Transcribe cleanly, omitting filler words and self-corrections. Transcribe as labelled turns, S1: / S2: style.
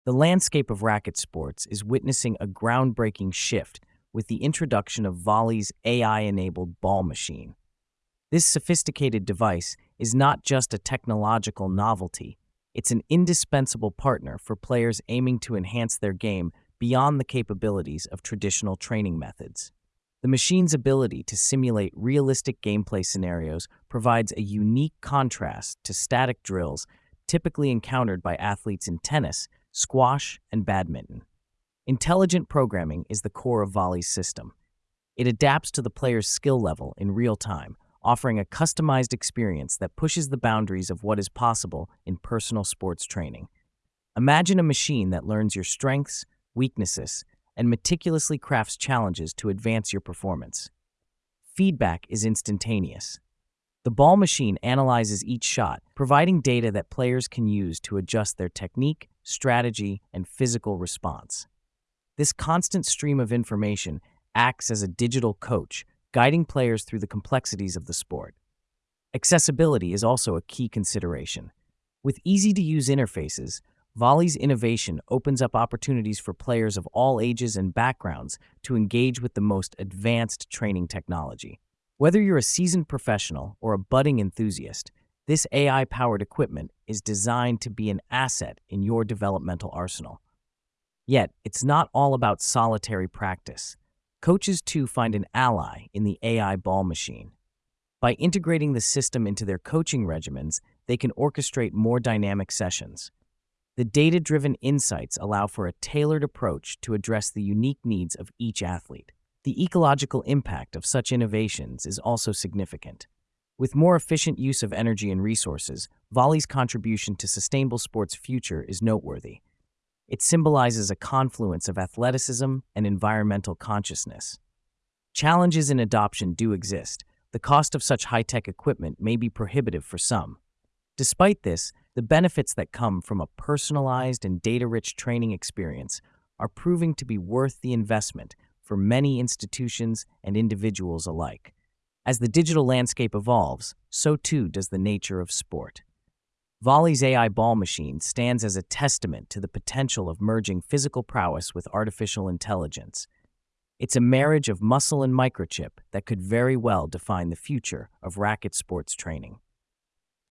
S1: The landscape of racket sports is witnessing a groundbreaking shift with the introduction of Volley's AI-enabled ball machine. This sophisticated device is not just a technological novelty, it's an indispensable partner for players aiming to enhance their game beyond the capabilities of traditional training methods. The machine's ability to simulate realistic gameplay scenarios provides a unique contrast to static drills typically encountered by athletes in tennis, squash, and badminton. Intelligent programming is the core of Volley's system. It adapts to the player's skill level in real time, offering a customized experience that pushes the boundaries of what is possible in personal sports training. Imagine a machine that learns your strengths, weaknesses, and meticulously crafts challenges to advance your performance. Feedback is instantaneous. The ball machine analyzes each shot, providing data that players can use to adjust their technique, strategy, and physical response. This constant stream of information acts as a digital coach, guiding players through the complexities of the sport. Accessibility is also a key consideration. With easy-to-use interfaces, Volley's innovation opens up opportunities for players of all ages and backgrounds to engage with the most advanced training technology. Whether you're a seasoned professional or a budding enthusiast, this AI-powered equipment is designed to be an asset in your developmental arsenal. Yet, it's not all about solitary practice. Coaches, too, find an ally in the AI ball machine. By integrating the system into their coaching regimens, they can orchestrate more dynamic sessions. The data-driven insights allow for a tailored approach to address the unique needs of each athlete. The ecological impact of such innovations is also significant. With more efficient use of energy and resources, Volley's contribution to sustainable sports' future is noteworthy. It symbolizes a confluence of athleticism and environmental consciousness. Challenges in adoption do exist. The cost of such high-tech equipment may be prohibitive for some. Despite this, the benefits that come from a personalized and data-rich training experience are proving to be worth the investment for many institutions and individuals alike. As the digital landscape evolves, so too does the nature of sport. Volley's AI ball machine stands as a testament to the potential of merging physical prowess with artificial intelligence. It's a marriage of muscle and microchip that could very well define the future of racket sports training.